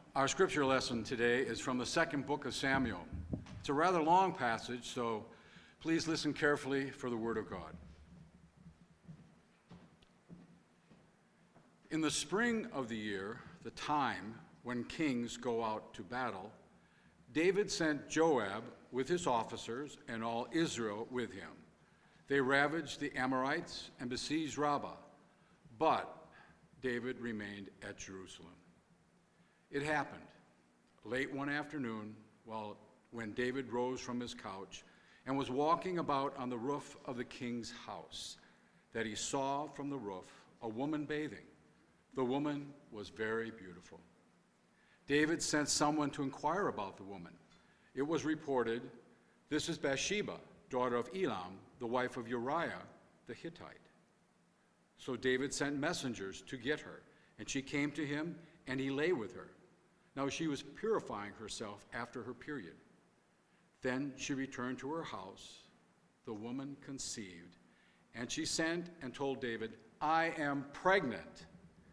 Our scripture lesson today is from the second book of Samuel. It's a rather long passage, so please listen carefully for the word of God. In the spring of the year, the time when kings go out to battle, David sent Joab with his officers and all Israel with him. They ravaged the Amorites and besieged Rabbah, but David remained at Jerusalem. It happened late one afternoon when David rose from his couch and was walking about on the roof of the king's house, that he saw from the roof a woman bathing. The woman was very beautiful. David sent someone to inquire about the woman. It was reported, "This is Bathsheba, daughter of Elam, the wife of Uriah the Hittite." So David sent messengers to get her, and she came to him, and he lay with her. Now she was purifying herself after her period. Then she returned to her house. The woman conceived, and she sent and told David, "I am pregnant."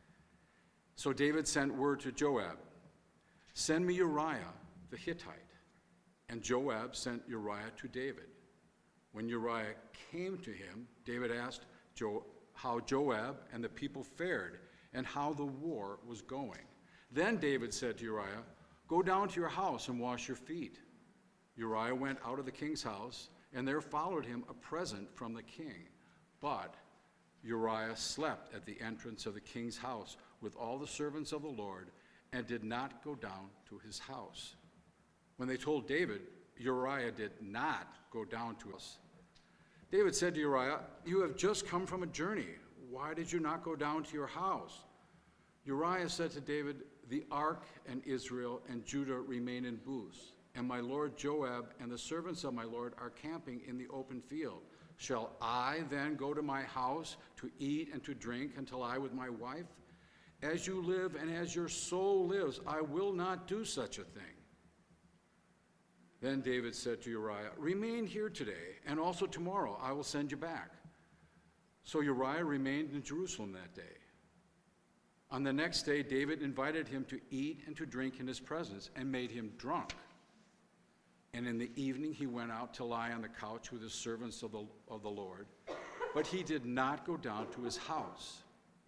So David sent word to Joab, "Send me Uriah the Hittite." And Joab sent Uriah to David. When Uriah came to him, David asked how Joab and the people fared and how the war was going. Then David said to Uriah, "Go down to your house and wash your feet." Uriah went out of the king's house, and there followed him a present from the king. But Uriah slept at the entrance of the king's house with all the servants of the Lord and did not go down to his house. When they told David, Uriah did not go down to us. David said to Uriah, "You have just come from a journey. Why did you not go down to your house?" Uriah said to David, "The ark and Israel and Judah remain in booths, and my lord Joab and the servants of my lord are camping in the open field. Shall I then go to my house to eat and to drink until I with my wife? As you live and as your soul lives, I will not do such a thing." Then David said to Uriah, "Remain here today, and also tomorrow I will send you back." So Uriah remained in Jerusalem that day. On the next day, David invited him to eat and to drink in his presence and made him drunk. And in the evening he went out to lie on the couch with his servants of the Lord, but he did not go down to his house.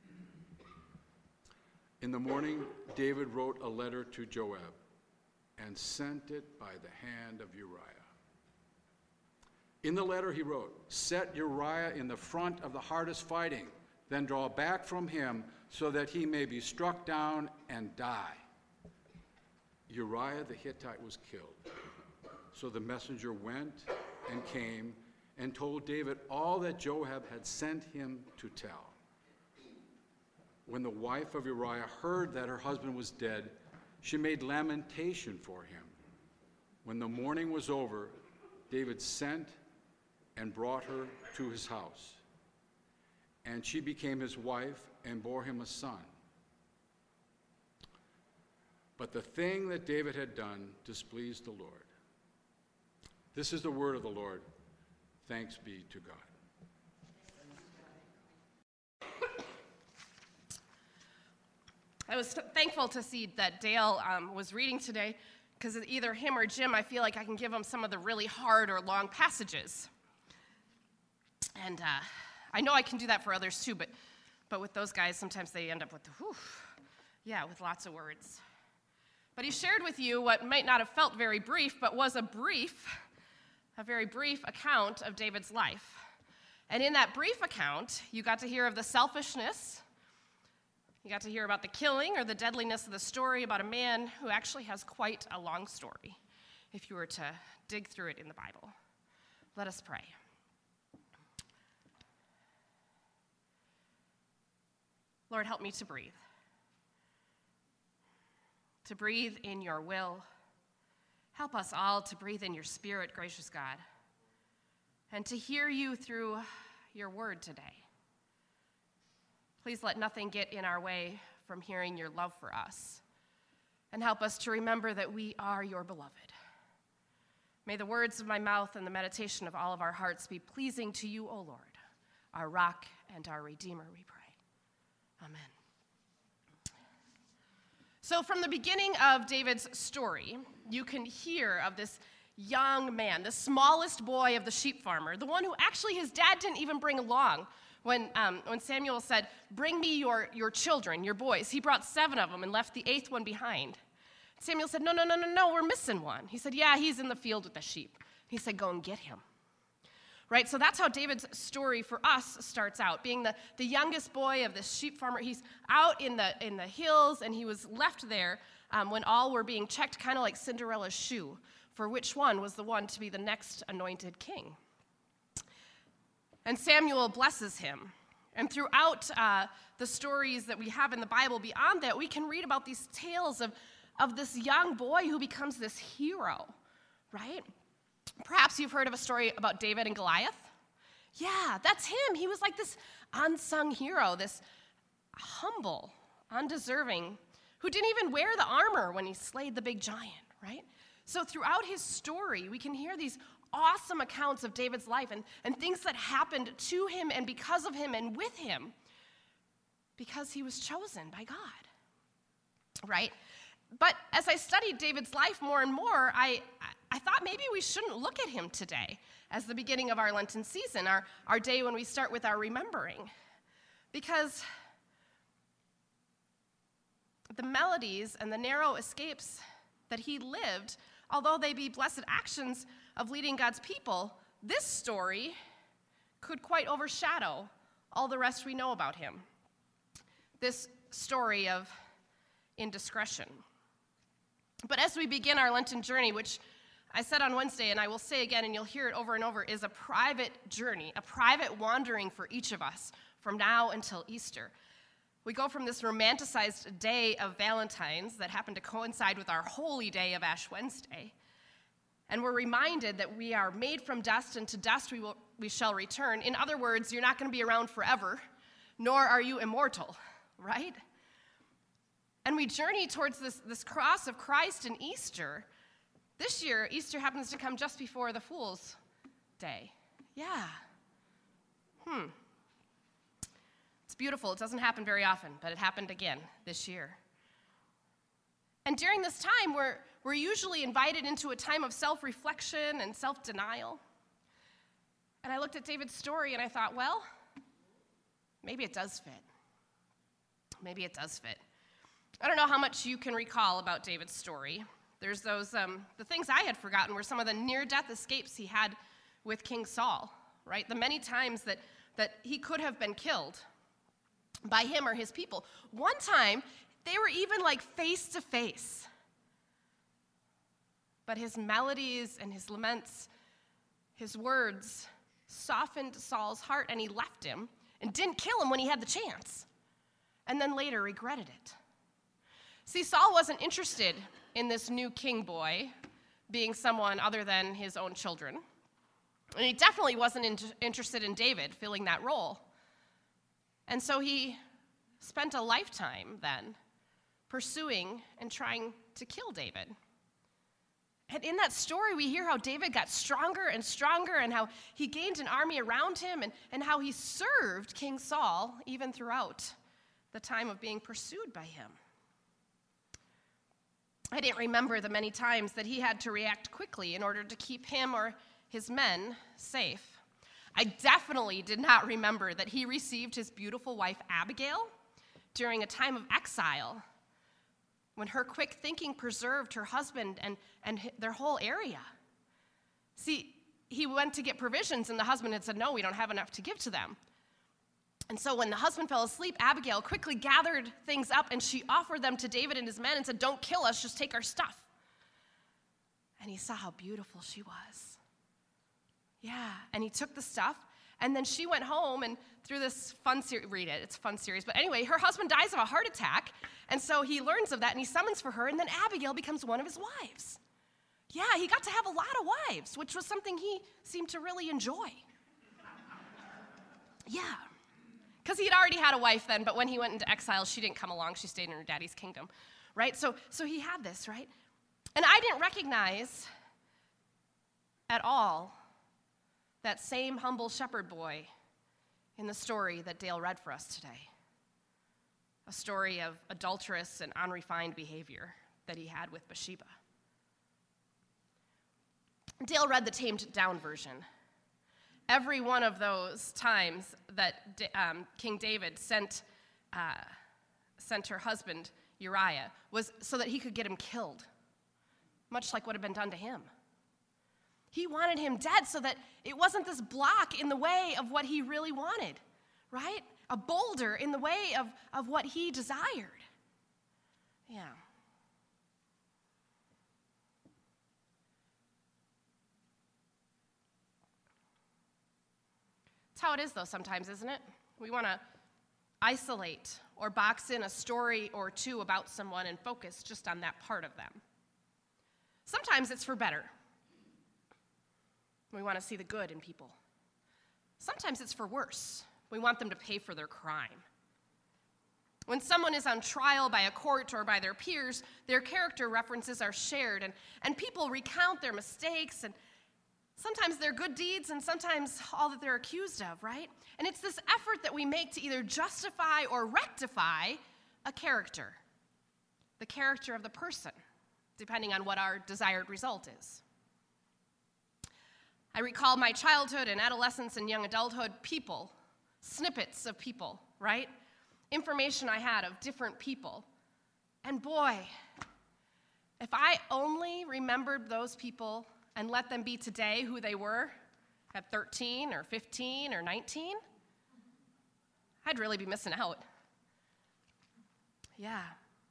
In the morning, David wrote a letter to Joab and sent it by the hand of Uriah. In the letter he wrote, "Set Uriah in the front of the hardest fighting, then draw back from him so that he may be struck down and die." Uriah the Hittite was killed. So the messenger went and came and told David all that Joab had sent him to tell. When the wife of Uriah heard that her husband was dead, she made lamentation for him. When the mourning was over, David sent and brought her to his house. And she became his wife and bore him a son. But the thing that David had done displeased the Lord. This is the word of the Lord. Thanks be to God. I was thankful to see that Dale was reading today, because either him or Jim, I feel like I can give them some of the really hard or long passages. And I know I can do that for others too, but with those guys, sometimes they end up with, with lots of words. But he shared with you what might not have felt very brief, but was a very brief account of David's life. And in that brief account, you got to hear of the selfishness. You got to hear about the killing or the deadliness of the story about a man who actually has quite a long story, if you were to dig through it in the Bible. Let us pray. Lord, help me to breathe. To breathe in your will. Help us all to breathe in your spirit, gracious God, and to hear you through your word today. Please let nothing get in our way from hearing your love for us, and help us to remember that we are your beloved. May the words of my mouth and the meditation of all of our hearts be pleasing to you, O Lord, our rock and our redeemer, we pray. Amen. So from the beginning of David's story, you can hear of this young man, the smallest boy of the sheep farmer, the one who actually his dad didn't even bring along. When Samuel said, "Bring me your children, your boys," he brought 7 of them and left the 8th one behind. Samuel said, no, we're missing one. He said, yeah, he's in the field with the sheep. He said, go and get him. Right, so that's how David's story for us starts out, being the youngest boy of this sheep farmer. He's out in the hills, and he was left there when all were being checked, kind of like Cinderella's shoe, for which one was the one to be the next anointed king. And Samuel blesses him. And throughout the stories that we have in the Bible beyond that, we can read about these tales of this young boy who becomes this hero, right? Perhaps you've heard of a story about David and Goliath. Yeah, that's him. He was like this unsung hero, this humble, undeserving, who didn't even wear the armor when he slayed the big giant, right? So throughout his story, we can hear these awesome accounts of David's life and things that happened to him and because of him and with him because he was chosen by God, right? But as I studied David's life more and more, I thought maybe we shouldn't look at him today as the beginning of our Lenten season, our day when we start with our remembering. Because the melodies and the narrow escapes that he lived, although they be blessed actions of leading God's people, this story could quite overshadow all the rest we know about him. This story of indiscretion. But as we begin our Lenten journey, which I said on Wednesday, and I will say again, and you'll hear it over and over, is a private journey, a private wandering for each of us from now until Easter. We go from this romanticized day of Valentine's that happened to coincide with our holy day of Ash Wednesday, and we're reminded that we are made from dust, and to dust we shall return. In other words, you're not going to be around forever, nor are you immortal, right? And we journey towards this cross of Christ in Easter. This year, Easter happens to come just before the Fool's Day. Yeah. It's beautiful. It doesn't happen very often, but it happened again this year. And during this time, we're usually invited into a time of self-reflection and self-denial. And I looked at David's story and I thought, well, maybe it does fit. Maybe it does fit. I don't know how much you can recall about David's story. There's those, the things I had forgotten were some of the near-death escapes he had with King Saul, right? The many times that he could have been killed by him or his people. One time, they were even like face to face. But his melodies and his laments, his words softened Saul's heart, and he left him and didn't kill him when he had the chance, and then later regretted it. See, Saul wasn't interested in this new king boy being someone other than his own children. And he definitely wasn't interested in David filling that role. And so he spent a lifetime then pursuing and trying to kill David. And in that story, we hear how David got stronger and stronger and how he gained an army around him and how he served King Saul even throughout the time of being pursued by him. I didn't remember the many times that he had to react quickly in order to keep him or his men safe. I definitely did not remember that he received his beautiful wife Abigail during a time of exile, when her quick thinking preserved her husband and their whole area. See, he went to get provisions, and the husband had said, no, we don't have enough to give to them. And so when the husband fell asleep, Abigail quickly gathered things up, and she offered them to David and his men and said, don't kill us, just take our stuff. And he saw how beautiful she was. Yeah, and he took the stuff, and then she went home, and through this fun series, read it, it's a fun series, but anyway, her husband dies of a heart attack, and so he learns of that, and he summons for her, and then Abigail becomes one of his wives. Yeah, he got to have a lot of wives, which was something he seemed to really enjoy. Yeah. Because he had already had a wife then, but when he went into exile, she didn't come along. She stayed in her daddy's kingdom, right? So he had this, right? And I didn't recognize at all that same humble shepherd boy in the story that Dale read for us today a story of adulterous and unrefined behavior that he had with Bathsheba. Dale read the tamed down version. Every one of those times that King David sent her husband Uriah was so that he could get him killed, much like what had been done to him. He wanted him dead so that it wasn't this block in the way of what he really wanted, right? A boulder in the way of what he desired. Yeah. It's how it is, though, sometimes, isn't it? We want to isolate or box in a story or two about someone and focus just on that part of them. Sometimes it's for better. We want to see the good in people. Sometimes it's for worse. We want them to pay for their crime. When someone is on trial by a court or by their peers, their character references are shared, and people recount their mistakes, and sometimes their good deeds, and sometimes all that they're accused of, right? And it's this effort that we make to either justify or rectify a character, the character of the person, depending on what our desired result is. I recall my childhood and adolescence and young adulthood people, snippets of people, right? Information I had of different people. And boy, if I only remembered those people and let them be today who they were at 13 or 15 or 19, I'd really be missing out. Yeah.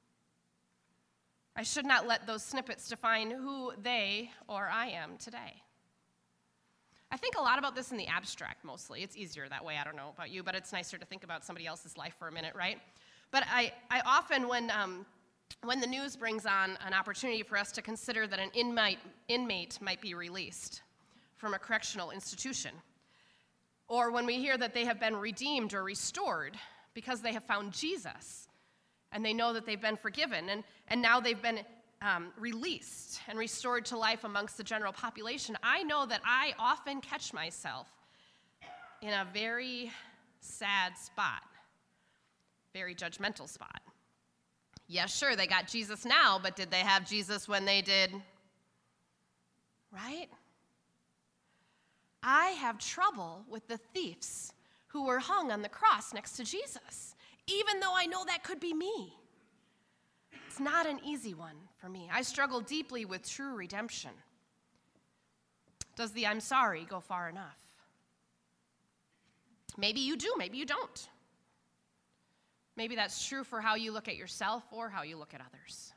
I should not let those snippets define who they or I am today. I think a lot about this in the abstract mostly. It's easier that way. I don't know about you, but it's nicer to think about somebody else's life for a minute, right? But I often, when the news brings on an opportunity for us to consider that an inmate might be released from a correctional institution, or when we hear that they have been redeemed or restored because they have found Jesus, and they know that they've been forgiven, and now they've been released and restored to life amongst the general population, I know that I often catch myself in a very sad spot, very judgmental spot. Yeah, sure, they got Jesus now, but did they have Jesus when they did? Right? I have trouble with the thieves who were hung on the cross next to Jesus, even though I know that could be me. It's not an easy one for me. I struggle deeply with true redemption. Does the I'm sorry go far enough? Maybe you do, maybe you don't. Maybe that's true for how you look at yourself or how you look at others.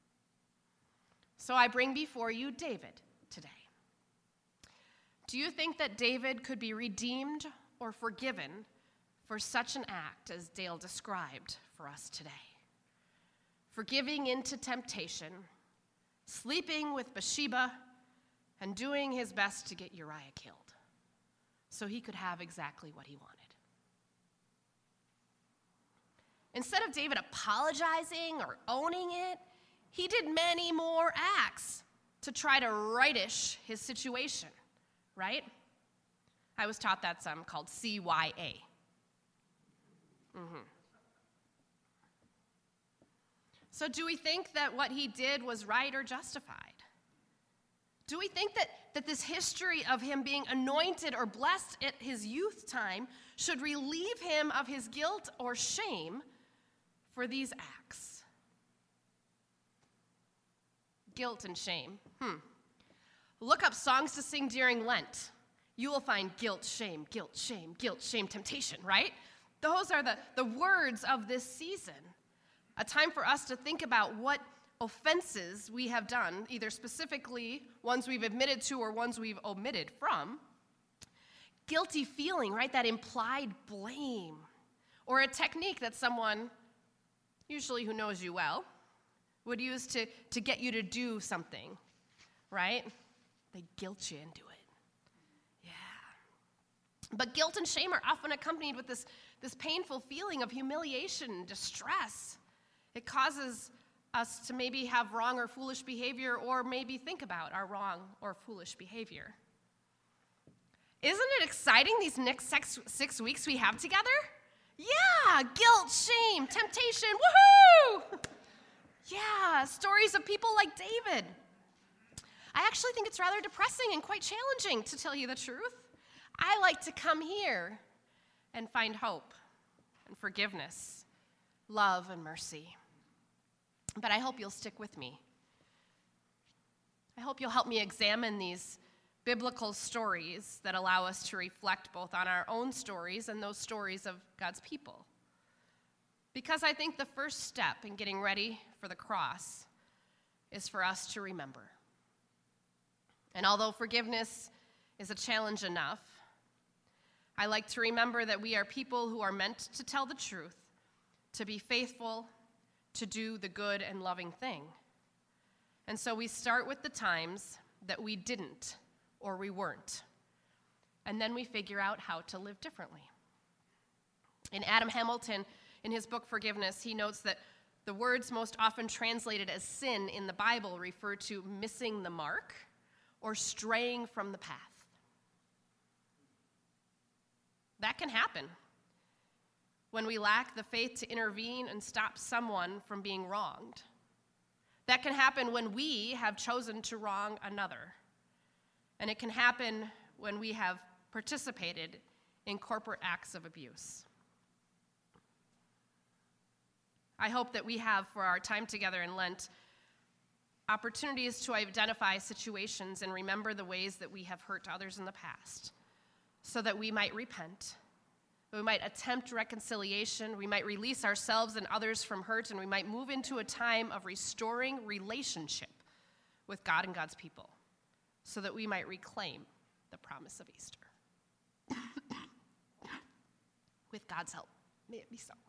So I bring before you David today. Do you think that David could be redeemed or forgiven for such an act as Dale described for us today? For giving into temptation, sleeping with Bathsheba, and doing his best to get Uriah killed so he could have exactly what he wanted. Instead of David apologizing or owning it, he did many more acts to try to rightish his situation, right? I was taught that's called CYA. So do we think that what he did was right or justified? Do we think that this history of him being anointed or blessed at his youth time should relieve him of his guilt or shame for these acts? Guilt and shame. Look up songs to sing during Lent. You will find guilt, shame, guilt, shame, guilt, shame, temptation, right? Those are the words of this season. A time for us to think about what offenses we have done, either specifically ones we've admitted to or ones we've omitted from. Guilty feeling, right? That implied blame. Or a technique that someone, usually who knows you well, would use to get you to do something, right? They guilt you into it. Yeah. But guilt and shame are often accompanied with this painful feeling of humiliation and distress. It causes us to maybe have wrong or foolish behavior, or maybe think about our wrong or foolish behavior. Isn't it exciting these next 6 weeks we have together? Yeah, guilt, shame, temptation, woohoo! Yeah, stories of people like David. I actually think it's rather depressing and quite challenging, to tell you the truth. I like to come here and find hope and forgiveness, love and mercy. But I hope you'll stick with me. I hope you'll help me examine these biblical stories that allow us to reflect both on our own stories and those stories of God's people. Because I think the first step in getting ready for the cross is for us to remember. And although forgiveness is a challenge enough, I like to remember that we are people who are meant to tell the truth, to be faithful, to do the good and loving thing. And so we start with the times that we didn't or we weren't. And then we figure out how to live differently. In Adam Hamilton, in his book Forgiveness, he notes that the words most often translated as sin in the Bible refer to missing the mark or straying from the path. That can happen when we lack the faith to intervene and stop someone from being wronged. That can happen when we have chosen to wrong another. And it can happen when we have participated in corporate acts of abuse. I hope that we have, for our time together in Lent, opportunities to identify situations and remember the ways that we have hurt others in the past, so that we might repent, we might attempt reconciliation, we might release ourselves and others from hurt, and we might move into a time of restoring relationship with God and God's people, so that we might reclaim the promise of Easter. With God's help, may it be so.